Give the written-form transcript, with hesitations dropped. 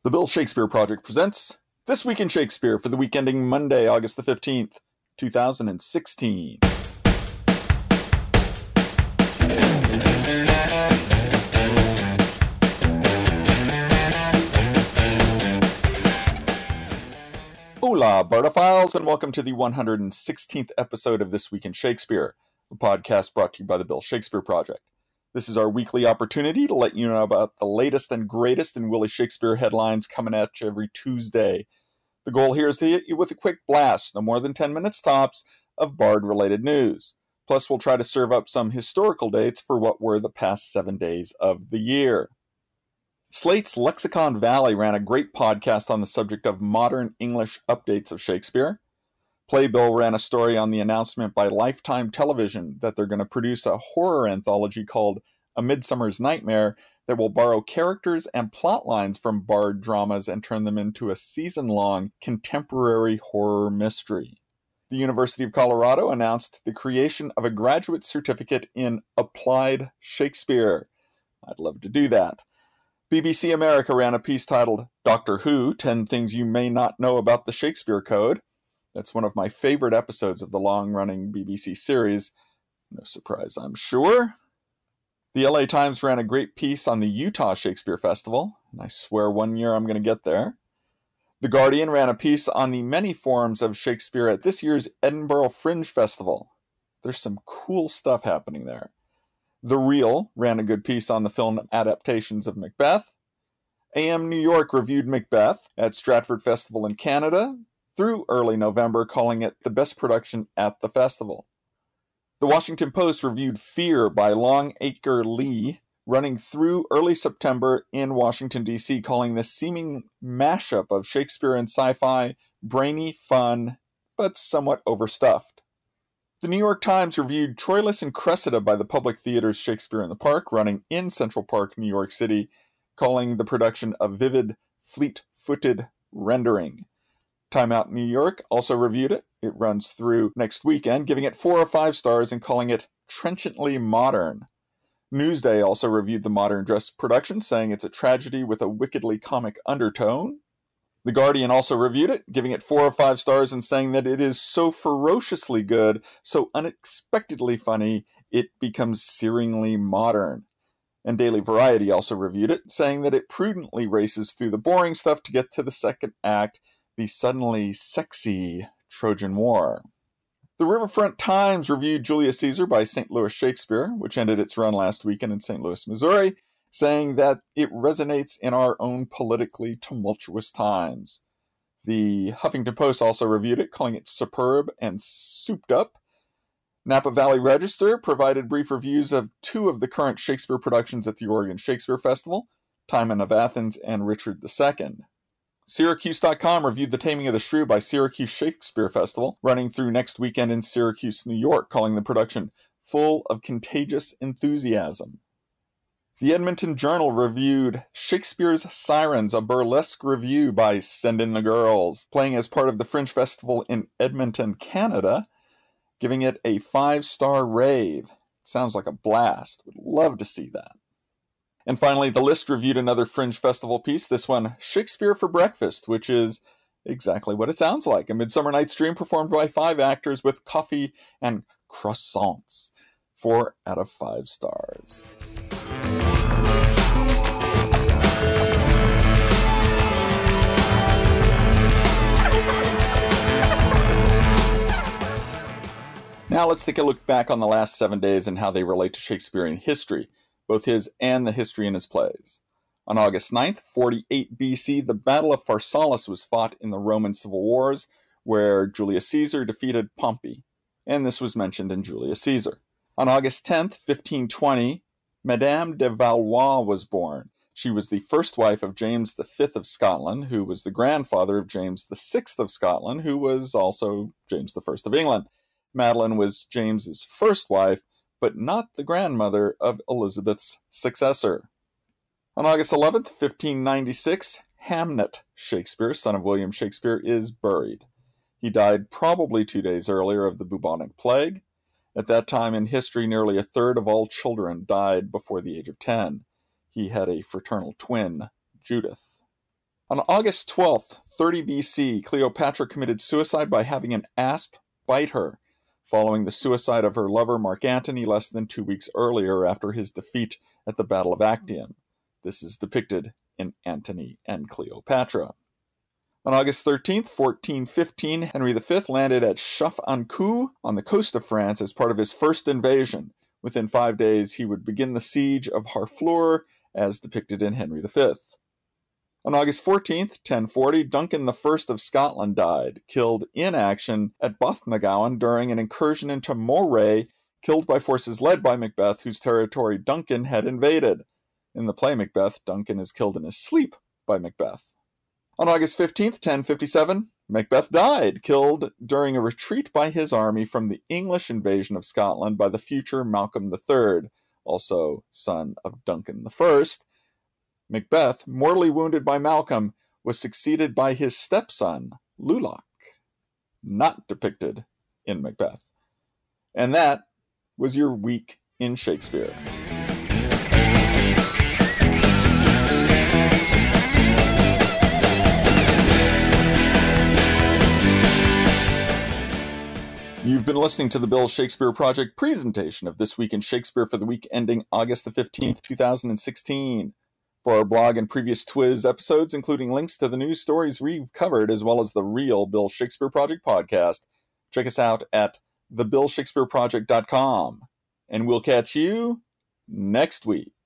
The Bill Shakespeare Project presents This Week in Shakespeare for the week ending Monday, August the 15th, 2016. Hola, Bardophiles, and welcome to the 116th episode of This Week in Shakespeare, a podcast brought to you by the Bill Shakespeare Project. This is our weekly opportunity to let you know about the latest and greatest in Willie Shakespeare headlines coming at you every Tuesday. The goal here is to hit you with a quick blast, no more than 10 minutes tops, of Bard-related news. Plus, we'll try to serve up some historical dates for what were the past 7 days of the year. Slate's Lexicon Valley ran a great podcast on the subject of modern English updates of Shakespeare. Playbill ran a story on the announcement by Lifetime Television that they're going to produce a horror anthology called A Midsummer's Nightmare that will borrow characters and plot lines from Bard dramas and turn them into a season-long contemporary horror mystery. The University of Colorado announced the creation of a graduate certificate in Applied Shakespeare. I'd love to do that. BBC America ran a piece titled Doctor Who, 10 Things You May Not Know About the Shakespeare Code. That's one of my favorite episodes of the long-running BBC series. No surprise, I'm sure. The LA Times ran a great piece on the Utah Shakespeare Festival, and I swear one year I'm going to get there. The Guardian ran a piece on the many forms of Shakespeare at this year's Edinburgh Fringe Festival. There's some cool stuff happening there. The Reel ran a good piece on the film adaptations of Macbeth. AM New York reviewed Macbeth at Stratford Festival in Canada through early November, calling it the best production at the festival. The Washington Post reviewed Fear by Longacre Lee, running through early September in Washington, D.C., calling this seeming mashup of Shakespeare and sci-fi brainy, fun, but somewhat overstuffed. The New York Times reviewed Troilus and Cressida by the Public Theater's Shakespeare in the Park, running in Central Park, New York City, calling the production a vivid, fleet-footed rendering. Time Out New York also reviewed it. It runs through next weekend, giving it 4 or 5 stars and calling it trenchantly modern. Newsday also reviewed the modern dress production, saying it's a tragedy with a wickedly comic undertone. The Guardian also reviewed it, giving it 4 or 5 stars and saying that it is so ferociously good, so unexpectedly funny, it becomes searingly modern. And Daily Variety also reviewed it, saying that it prudently races through the boring stuff to get to the second act, the suddenly sexy Trojan War. The Riverfront Times reviewed Julius Caesar by St. Louis Shakespeare, which ended its run last weekend in St. Louis, Missouri, saying that it resonates in our own politically tumultuous times. The Huffington Post also reviewed it, calling it superb and souped up. Napa Valley Register provided brief reviews of 2 of the current Shakespeare productions at the Oregon Shakespeare Festival, Timon of Athens and Richard II. Syracuse.com reviewed The Taming of the Shrew by Syracuse Shakespeare Festival, running through next weekend in Syracuse, New York, calling the production full of contagious enthusiasm. The Edmonton Journal reviewed Shakespeare's Sirens, a burlesque review by Send in the Girls, playing as part of the Fringe Festival in Edmonton, Canada, giving it a 5-star rave. Sounds like a blast. Would love to see that. And finally, The List reviewed another Fringe Festival piece, this one, Shakespeare for Breakfast, which is exactly what it sounds like. A Midsummer Night's Dream performed by 5 actors with coffee and croissants. 4 out of 5 stars. Now let's take a look back on the last 7 days and how they relate to Shakespearean history, both his and the history in his plays. On August 9th, 48 BC, the Battle of Pharsalus was fought in the Roman civil wars, where Julius Caesar defeated Pompey, and this was mentioned in Julius Caesar. On August 10th, 1520, Madame de Valois was born. She was the first wife of James V of Scotland, who was the grandfather of James VI of Scotland, who was also James I of England. Madeline was James's first wife, but not the grandmother of Elizabeth's successor. On August 11th, 1596, Hamnet Shakespeare, son of William Shakespeare, is buried. He died probably 2 days earlier of the bubonic plague. At that time in history, nearly a third of all children died before the age of 10. He had a fraternal twin, Judith. On August 12th, 30 BC, Cleopatra committed suicide by having an asp bite her, following the suicide of her lover Mark Antony less than 2 weeks earlier after his defeat at the Battle of Actium. This is depicted in Antony and Cleopatra. On August 13th, 1415, Henry V landed at Chauffe-en-Caux on the coast of France as part of his first invasion. Within 5 days, he would begin the siege of Harfleur, as depicted in Henry V. On August 14th, 1040, Duncan I of Scotland died, killed in action at Bothnagowan during an incursion into Moray, killed by forces led by Macbeth, whose territory Duncan had invaded. In the play Macbeth, Duncan is killed in his sleep by Macbeth. On August 15th, 1057, Macbeth died, killed during a retreat by his army from the English invasion of Scotland by the future Malcolm III, also son of Duncan I. Macbeth, mortally wounded by Malcolm, was succeeded by his stepson, Lulach, not depicted in Macbeth. And that was your week in Shakespeare. You've been listening to the Bill Shakespeare Project presentation of This Week in Shakespeare for the week ending August the 15th, 2016. For our blog and previous Twiz episodes, including links to the news stories we've covered, as well as the real Bill Shakespeare Project podcast, check us out at thebillshakespeareproject.com. And we'll catch you next week.